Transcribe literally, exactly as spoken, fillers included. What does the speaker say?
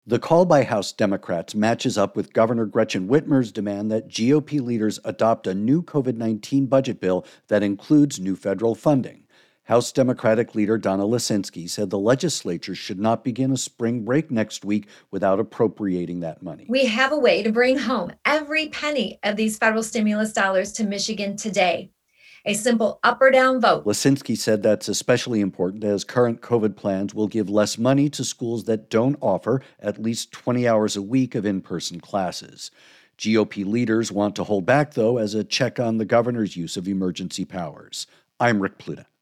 The call by House Democrats matches up with Governor Gretchen Whitmer's demand that G O P leaders adopt a new COVID nineteen budget bill that includes new federal funding. House Democratic leader Donna Lisinski said the legislature should not begin a spring break next week without appropriating that money. We have a way to bring home every penny of these federal stimulus dollars to Michigan today. A simple up or down vote. Lisinski said that's especially important as current COVID plans will give less money to schools that don't offer at least twenty hours a week of in-person classes. G O P leaders want to hold back, though, as a check on the governor's use of emergency powers. I'm Rick Pluta.